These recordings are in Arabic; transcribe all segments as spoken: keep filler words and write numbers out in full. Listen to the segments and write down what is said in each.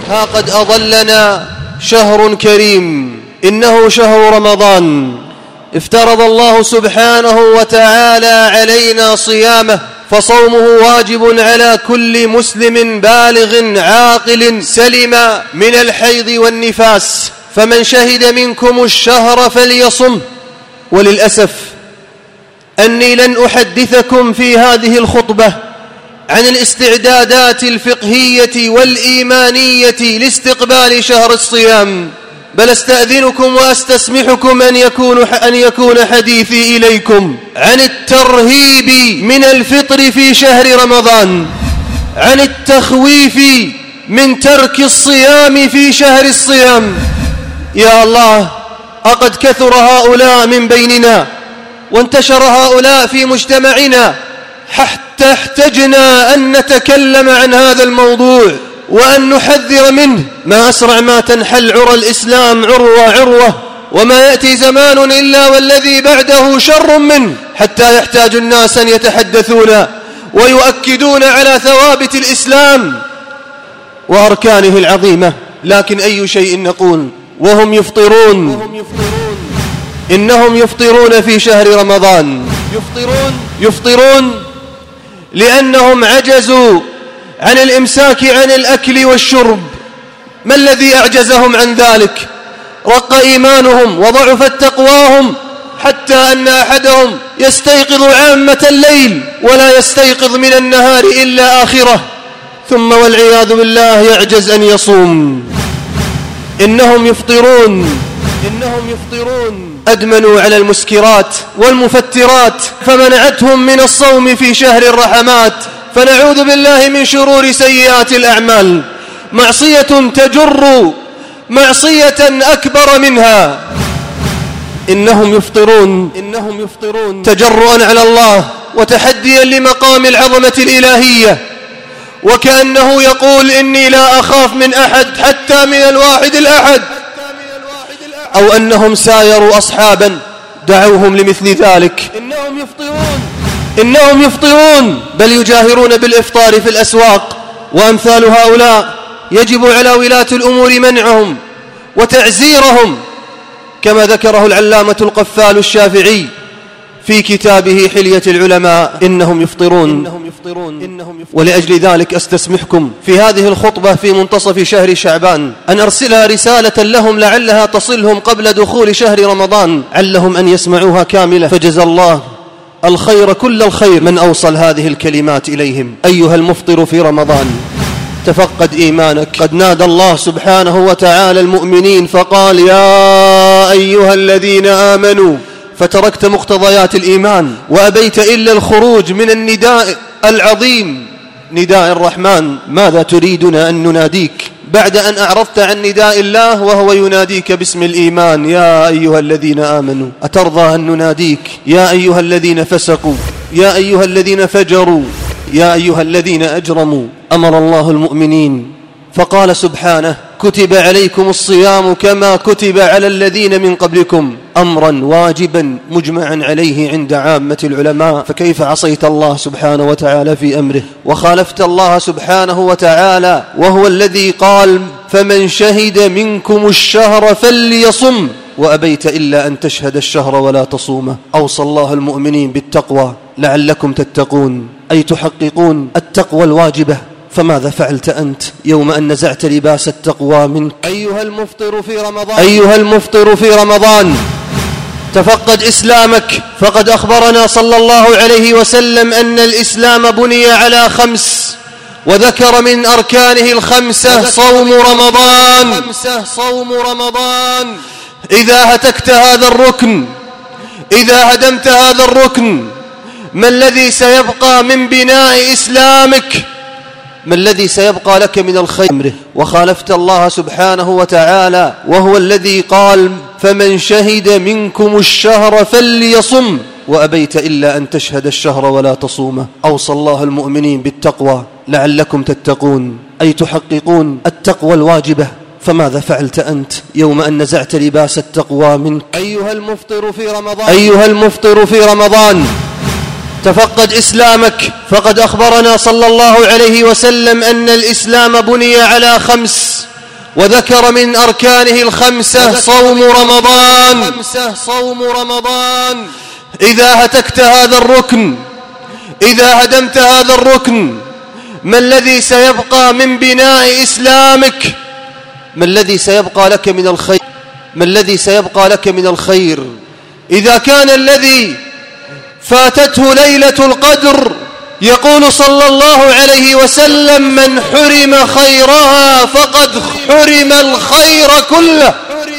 ها قد أضلنا شهر كريم، إنه شهر رمضان، افترض الله سبحانه وتعالى علينا صيامه، فصومه واجب على كل مسلم بالغ عاقل سلم من الحيض والنفاس، فمن شهد منكم الشهر فليصم. وللأسف أني لن أحدثكم في هذه الخطبة عن الاستعدادات الفقهية والإيمانية لاستقبال شهر الصيام، بل استأذنكم وأستسمحكم أن يكون, أن يكون حديثي إليكم عن الترهيب من الفطر في شهر رمضان، عن التخويف من ترك الصيام في شهر الصيام. يا الله، أقد كثر هؤلاء من بيننا وانتشر هؤلاء في مجتمعنا حتى احتجنا أن نتكلم عن هذا الموضوع وأن نحذر منه. ما أسرع ما تنحل عرى الإسلام عروة عروة، وما يأتي زمان إلا والذي بعده شر منه، حتى يحتاج الناس أن يتحدثون ويؤكدون على ثوابت الإسلام وأركانه العظيمة. لكن أي شيء نقول وهم يفطرون؟ إنهم يفطرون في شهر رمضان، يفطرون يفطرون لأنهم عجزوا عن الإمساك عن الأكل والشرب. ما الذي أعجزهم عن ذلك؟ رق إيمانهم وضعفت تقواهم، حتى أن أحدهم يستيقظ عامة الليل ولا يستيقظ من النهار إلا آخره، ثم والعياذ بالله يعجز أن يصوم. إنهم يفطرون إنهم يفطرون أدمنوا على المسكرات والمفترات فمنعتهم من الصوم في شهر الرحمات، فنعوذ بالله من شرور سيئات الأعمال. معصية تجر معصية أكبر منها. إنهم يفطرون إنهم يفطرون تجرؤا على الله وتحديا لمقام العظمة الإلهية، وكأنه يقول إني لا أخاف من أحد حتى من الواحد الأحد، أو أنهم سايروا أصحابا دعوهم لمثل ذلك. إنهم يفطرون إنهم يفطرون بل يجاهرون بالإفطار في الأسواق. وأمثال هؤلاء يجب على ولاة الأمور منعهم وتعزيرهم، كما ذكره العلامة القفال الشافعي في كتابه حلية العلماء. إنهم يفطرون, إنهم يفطرون. إنهم يفطرون. ولأجل ذلك أستسمحكم في هذه الخطبة في منتصف شهر شعبان أن أرسلها رسالة لهم لعلها تصلهم قبل دخول شهر رمضان، علهم أن يسمعوها كاملة، فجزى الله الخير كل الخير من أوصل هذه الكلمات إليهم. أيها المفطر في رمضان، تفقد إيمانك. قد نادى الله سبحانه وتعالى المؤمنين فقال: يا أيها الذين آمنوا، فتركت مقتضيات الإيمان وأبيت إلا الخروج من النداء العظيم، نداء الرحمن. ماذا تريدنا أن نناديك بعد أن أعرضت عن نداء الله وهو يناديك باسم الإيمان؟ يا أيها الذين آمنوا. أترضى أن نناديك يا أيها الذين فسقوا، يا أيها الذين فجروا، يا أيها الذين أجرموا؟ أمر الله المؤمنين فقال سبحانه: كتب عليكم الصيام كما كتب على الذين من قبلكم، أمرا واجبا مجمعا عليه عند عامة العلماء. فكيف عصيت الله سبحانه وتعالى في أمره وخالفت الله سبحانه وتعالى وهو الذي قال: فمن شهد منكم الشهر فليصم، وأبيت إلا أن تشهد الشهر ولا تصومه؟ أوصى الله المؤمنين بالتقوى لعلكم تتقون، أي تحققون التقوى الواجبة. فماذا فعلت أنت يوم أن نزعت لباس التقوى منك؟ أيها المفطر في رمضان أيها المفطر في رمضان تفقد إسلامك، فقد أخبرنا صلى الله عليه وسلم أن الإسلام بني على خمس، وذكر من أركانه الخمسة صوم رمضان. صوم رمضان إذا هتكت هذا الركن، إذا هدمت هذا الركن، ما الذي سيبقى من بناء إسلامك؟ ما الذي سيبقى لك من الخير؟ وخالفت الله سبحانه وتعالى وهو الذي قال: فمن شهد منكم الشهر فليصم، وأبيت إلا أن تشهد الشهر ولا تصومه. أوصى الله المؤمنين بالتقوى لعلكم تتقون، أي تحققون التقوى الواجبة. فماذا فعلت أنت يوم أن نزعت لباس التقوى منك؟ أيها المفطر في رمضان أيها المفطر في رمضان تفقد إسلامك، فقد أخبرنا صلى الله عليه وسلم أن الإسلام بني على خمس، وذكر من أركانه الخمسة صوم رمضان. صوم رمضان إذا هتكت هذا الركن، إذا هدمت هذا الركن، ما الذي سيبقى من بناء إسلامك؟ ما الذي سيبقى لك من الخير؟ ما الذي سيبقى لك من الخير؟ إذا كان الذي فاتته ليلة القدر يقول صلى الله عليه وسلم: من حرم خيرها فقد حرم الخير كله.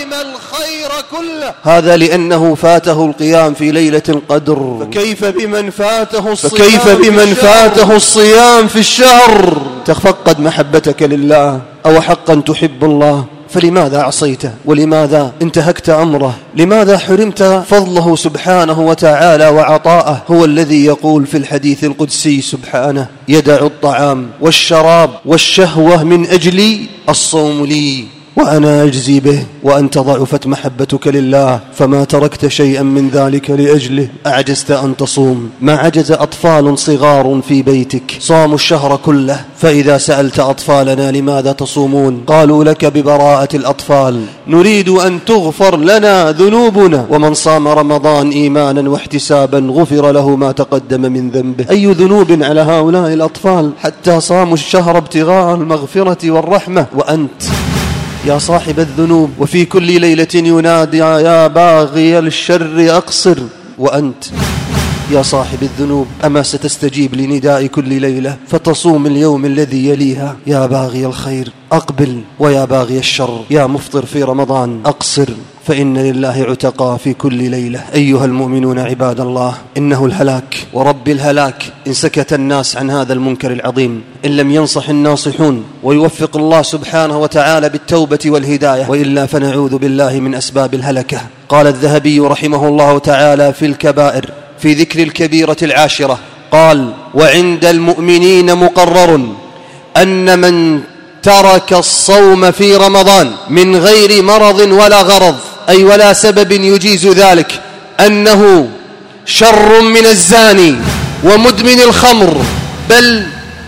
هذا لأنه فاته القيام في ليلة القدر، فكيف بمن فاته الصيام, فكيف بمن فاته الصيام في الشهر؟ تفقد محبتك لله، أو حقا تحب الله؟ فلماذا عصيته؟ ولماذا انتهكت أمره؟ لماذا حرمت فضله سبحانه وتعالى وعطاءه؟ هو الذي يقول في الحديث القدسي سبحانه: يدع الطعام والشراب والشهوة من أجلي، الصوم لي وأنا أجزي به. وأنت ضعفت محبتك لله فما تركت شيئا من ذلك لأجله، أعجزت أن تصوم. ما عجز أطفال صغار في بيتك، صاموا الشهر كله. فإذا سألت أطفالنا لماذا تصومون؟ قالوا لك ببراءة الأطفال: نريد أن تغفر لنا ذنوبنا. ومن صام رمضان إيمانا واحتسابا غفر له ما تقدم من ذنبه. أي ذنوب على هؤلاء الأطفال حتى صاموا الشهر ابتغاء المغفرة والرحمة؟ وأنت يا صاحب الذنوب وفي كل ليلة ينادي: يا باغي الشر أقصر. وأنت يا صاحب الذنوب أما ستستجيب لنداء كل ليلة فتصوم اليوم الذي يليها؟ يا باغي الخير أقبل، ويا باغي الشر يا مفطر في رمضان أقصر، فإن لله عتقا في كل ليلة. أيها المؤمنون عباد الله، إنه الهلاك ورب الهلاك إن سكت الناس عن هذا المنكر العظيم، إن لم ينصح الناصحون ويوفق الله سبحانه وتعالى بالتوبة والهداية، وإلا فنعوذ بالله من أسباب الهلكة. قال الذهبي رحمه الله تعالى في الكبائر في ذكر الكبيرة العاشرة، قال: وعند المؤمنين مقرر أن من ترك الصوم في رمضان من غير مرض ولا غرض، أي ولا سبب يجيز ذلك، أنه شر من الزاني ومدمن الخمر، بل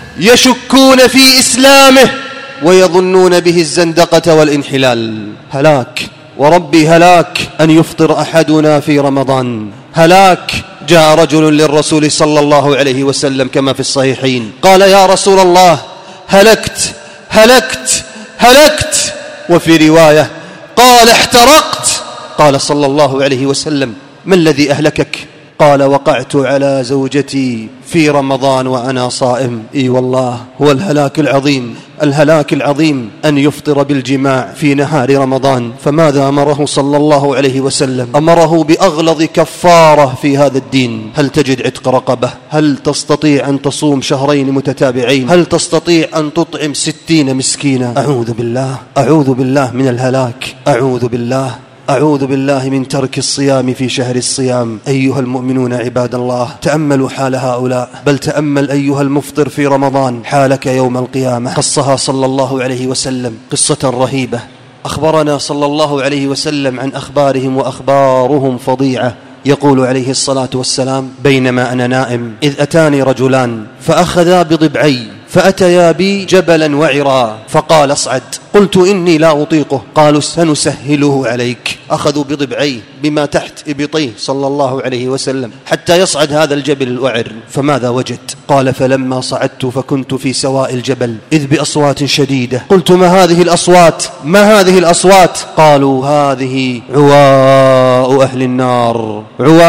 يشكون في إسلامه ويظنون به الزندقة والانحلال. هلاك وربي هلاك أن يفطر أحدنا في رمضان. هلاك. جاء رجل للرسول صلى الله عليه وسلم كما في الصحيحين، قال: يا رسول الله، هلكت هلكت هلكت. وفي رواية قال: احترقت. قال صلى الله عليه وسلم: ما الذي أهلكك؟ قال: وقعت على زوجتي في رمضان وأنا صائم. إي والله هو الهلاك العظيم. الهلاك العظيم أن يفطر بالجماع في نهار رمضان. فماذا أمره صلى الله عليه وسلم؟ أمره بأغلظ كفارة في هذا الدين. هل تجد عتق رقبة؟ هل تستطيع أن تصوم شهرين متتابعين؟ هل تستطيع أن تطعم ستين مسكينا؟ أعوذ بالله أعوذ بالله من الهلاك. أعوذ بالله أعوذ بالله من ترك الصيام في شهر الصيام. أيها المؤمنون عباد الله، تأملوا حال هؤلاء، بل تأمل أيها المفطر في رمضان حالك يوم القيامة. قصها صلى الله عليه وسلم قصة رهيبة. أخبرنا صلى الله عليه وسلم عن أخبارهم وأخبارهم فظيعة. يقول عليه الصلاة والسلام: بينما أنا نائم إذ أتاني رجلان فأخذا بضبعي فأتيا بي جبلا وعرا فقال: اصعد. قلت: إني لا أطيقه. قالوا: سنسهله عليك. أخذوا بضبعيه بما تحت إبطيه صلى الله عليه وسلم حتى يصعد هذا الجبل الوعر. فماذا وجد؟ قال: فلما صعدت فكنت في سواء الجبل إذ بأصوات شديدة. قلت: ما هذه الأصوات؟ ما هذه الأصوات؟ قالوا: هذه عواء أهل النار،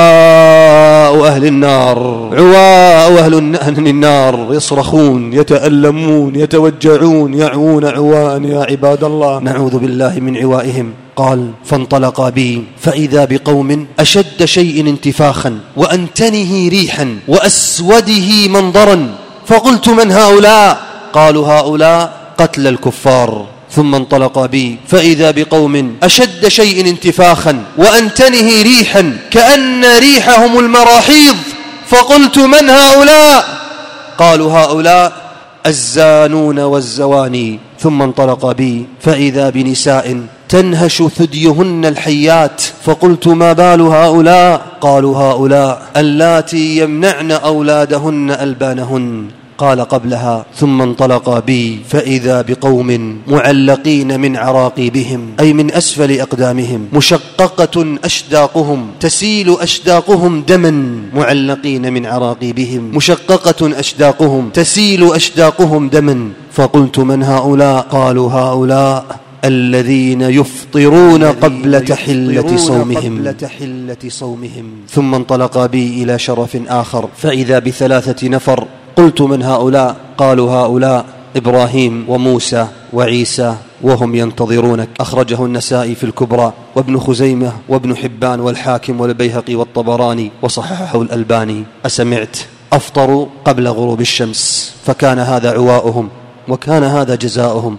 عواء أهل النار، عواء أهل النار. يصرخون، يتألمون، يتوجعون، يعوون عواء يا عباد الله، نعوذ بالله من عوائهم. قال: فانطلقا بي فإذا بقوم أشد شيء انتفاخا وأنتنه ريحا وأسوده منظرا. فقلت: من هؤلاء؟ قالوا: هؤلاء قتل الكفار. ثم انطلقا بي فإذا بقوم أشد شيء انتفاخا وأنتنه ريحا كأن ريحهم المراحيض. فقلت: من هؤلاء؟ قالوا: هؤلاء الزانون والزواني. ثم انطلق بي فإذا بنساء تنهش ثديهن الحيات. فقلت: ما بال هؤلاء؟ قالوا: هؤلاء اللاتي يمنعن أولادهن ألبانهن. قال قبلها: ثم انطلقا بي فإذا بقوم معلقين من عراقيبهم، أي من أسفل أقدامهم، مشققة أشداقهم تسيل أشداقهم دما، معلقين من عراقيبهم مشققة أشداقهم تسيل أشداقهم دما. فقلت: من هؤلاء؟ قالوا: هؤلاء الذين يفطرون قبل تحلة صومهم. ثم انطلق بي إلى شرف آخر فإذا بثلاثة نفر. قلت: من هؤلاء؟ قالوا: هؤلاء إبراهيم وموسى وعيسى وهم ينتظرونك. أخرجه النسائي في الكبرى وابن خزيمة وابن حبان والحاكم والبيهقي والطبراني وصححه الألباني. أسمعت؟ أفطروا قبل غروب الشمس، فكان هذا عواؤهم وكان هذا جزاؤهم.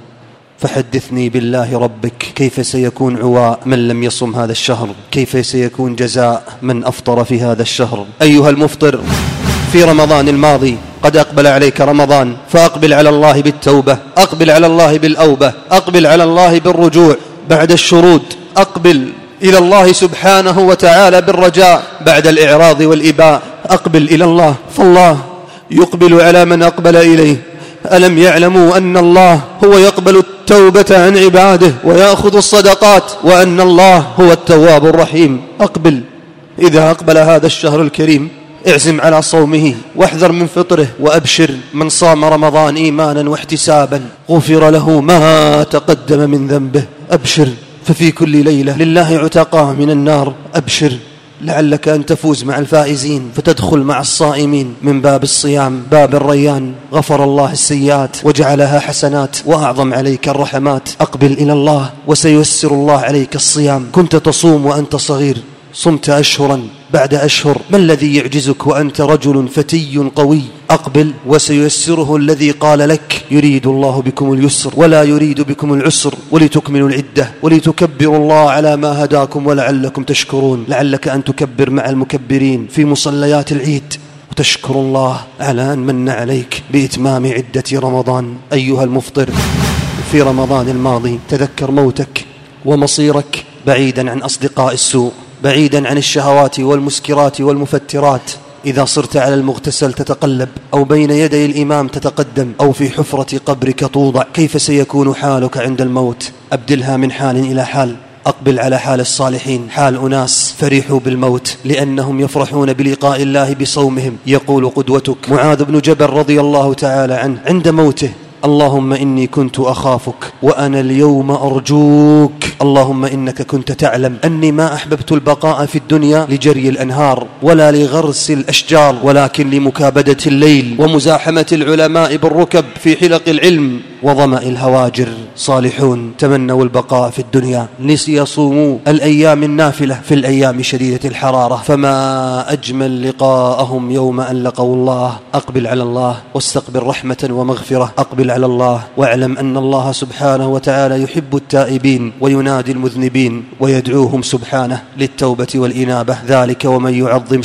فحدثني بالله ربك، كيف سيكون عواء من لم يصم هذا الشهر؟ كيف سيكون جزاء من أفطر في هذا الشهر؟ أيها المفطر، في رمضان الماضي قد أقبل عليك رمضان، فأقبل على الله بالتوبة، أقبل على الله بالأوبة، أقبل على الله بالرجوع بعد الشرود، أقبل إلى الله سبحانه وتعالى بالرجاء بعد الإعراض والإباء، أقبل إلى الله، فالله يقبل على من أقبل إليه. ألم يعلموا أن الله هو يقبل التوبة عن عباده ويأخذ الصدقات، وأن الله هو التواب الرحيم؟ أقبل. إذا أقبل هذا الشهر الكريم اعزم على صومه واحذر من فطره، وأبشر من صام رمضان إيمانا واحتسابا غفر له ما تقدم من ذنبه. أبشر، ففي كل ليلة لله عتقاء من النار. أبشر، لعلك أن تفوز مع الفائزين فتدخل مع الصائمين من باب الصيام، باب الريان. غفر الله السيئات وجعلها حسنات وأعظم عليك الرحمات. أقبل إلى الله وسييسر الله عليك الصيام. كنت تصوم وأنت صغير، صمت أشهرا بعد أشهر، ما الذي يعجزك وأنت رجل فتي قوي؟ أقبل وسييسره الذي قال لك: يريد الله بكم اليسر ولا يريد بكم العسر ولتكملوا العدة ولتكبروا الله على ما هداكم ولعلكم تشكرون. لعلك أن تكبر مع المكبرين في مصليات العيد وتشكر الله على أن من عليك بإتمام عدة رمضان. أيها المفطر، في رمضان الماضي تذكر موتك ومصيرك بعيدا عن أصدقاء السوء، بعيدا عن الشهوات والمسكرات والمفترات. إذا صرت على المغتسل تتقلب، أو بين يدي الإمام تتقدم، أو في حفرة قبرك توضع، كيف سيكون حالك عند الموت؟ أبدلها من حال إلى حال. أقبل على حال الصالحين، حال أناس فرحوا بالموت لأنهم يفرحون بلقاء الله بصومهم. يقول قدوتك معاذ بن جبل رضي الله تعالى عنه عند موته: اللهم إني كنت أخافك وأنا اليوم أرجوك. اللهم إنك كنت تعلم أني ما أحببت البقاء في الدنيا لجري الأنهار ولا لغرس الأشجار، ولكن لمكابدة الليل ومزاحمة العلماء بالركب في حلق العلم وظمأ الهواجر. صالحون تمنوا البقاء في الدنيا ليصوموا الأيام النافلة في الأيام شديدة الحرارة، فما أجمل لقاءهم يوم أن لقوا الله. أقبل على الله واستقبل رحمة ومغفرة. أقبل على الله واعلم أن الله سبحانه وتعالى يحب التائبين وينادي المذنبين ويدعوهم سبحانه للتوبة والإنابة. ذلك ومن يعظم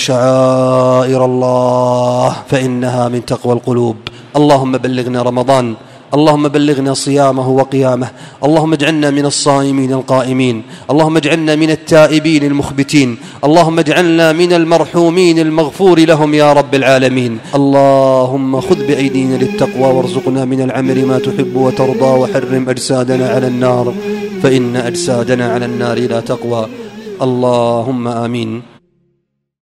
شعائر الله فإنها من تقوى القلوب. اللهم بلغنا رمضان، اللهم بلغنا صيامه وقيامه، اللهم اجعلنا من الصائمين القائمين، اللهم اجعلنا من التائبين المخبتين، اللهم اجعلنا من المرحومين المغفور لهم يا رب العالمين. اللهم خذ بأيدينا للتقوى وارزقنا من العمل ما تحب وترضى، وحرم أجسادنا على النار فإن أجسادنا على النار لا تقوى. اللهم آمين.